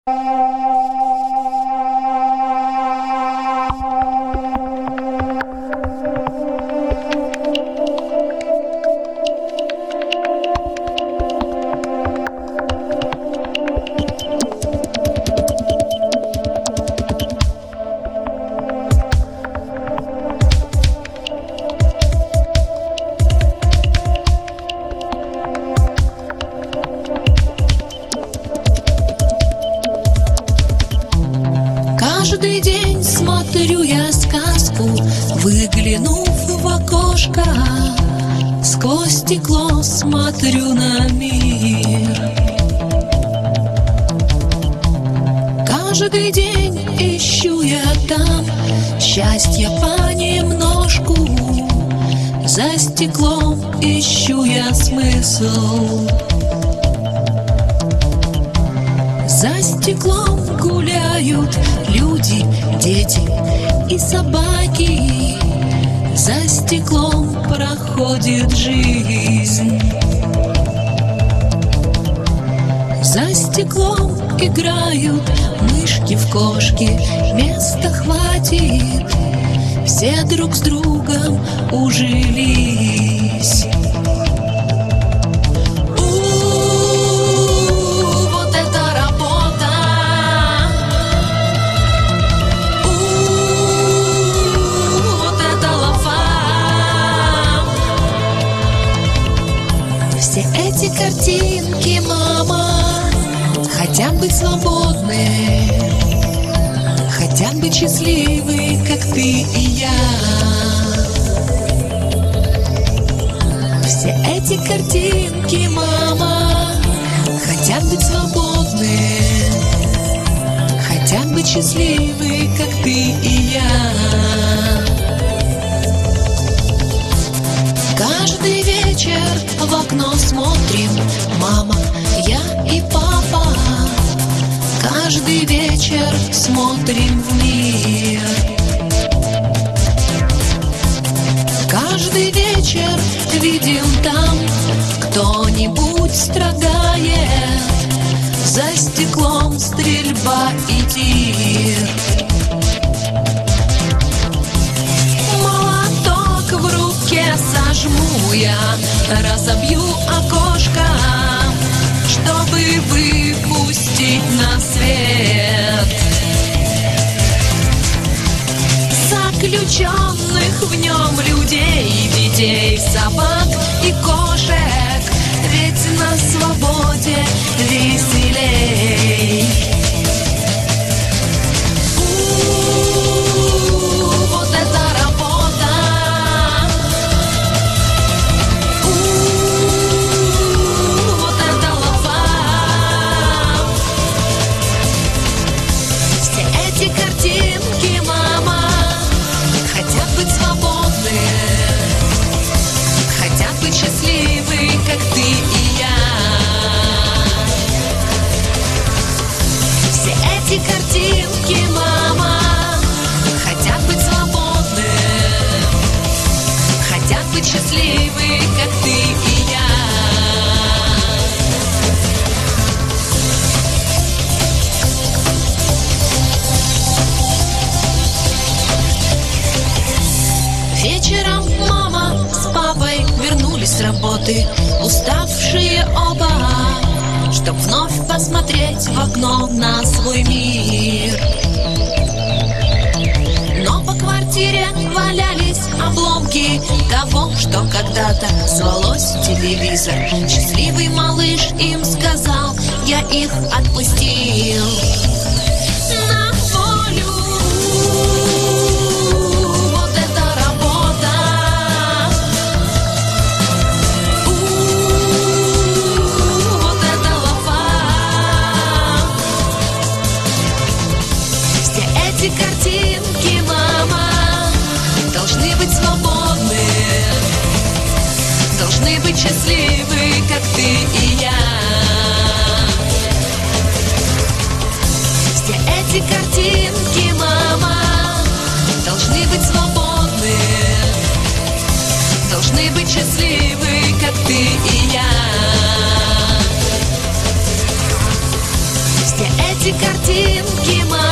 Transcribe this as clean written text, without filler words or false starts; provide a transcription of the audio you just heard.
Каждый день смотрю я сказку, выглянув в окошко. Сквозь стекло смотрю на мир. Каждый день ищу я там счастье понемножку. За стеклом ищу я смысл. За стеклом гуляют люди, дети и собаки. За стеклом проходит жизнь. За стеклом играют мышки в кошки. Места хватит, все друг с другом ужились. Все эти картинки, мама, хотят быть свободны, хотят быть счастливы, как ты и я. Все эти картинки, мама, хотят быть свободны, хотят быть счастливы, как ты и я. Каждый вечер в окно смотрим, мама, я и папа. Каждый вечер смотрим в мир. Каждый вечер видим там, кто-нибудь страдает. За стеклом стрельба и тир. Сожму я, разобью окошко, чтобы выпустить на свет заключенных в нем людей, детей, собак и кошек. Ведь на свободе веселей. Вот это работа. Картинки, мама, хотят быть свободны, хотят быть счастливы, как ты и я. Все эти картинки, мама, хотят быть свободны, хотят быть счастливы, как ты и я. Вечером мама с папой вернулись с работы, уставшие оба, чтоб вновь посмотреть в окно на свой мир. Но по квартире валялись обломки того, что когда-то звалось телевизор. Счастливый малыш им сказал, я их отпустил на волю. Картинки, мама, должны быть свободны, должны быть счастливы, как ты и я. Все эти картинки, мама, должны быть свободны, должны быть счастливы, как ты и я. Все эти эти картинки мои.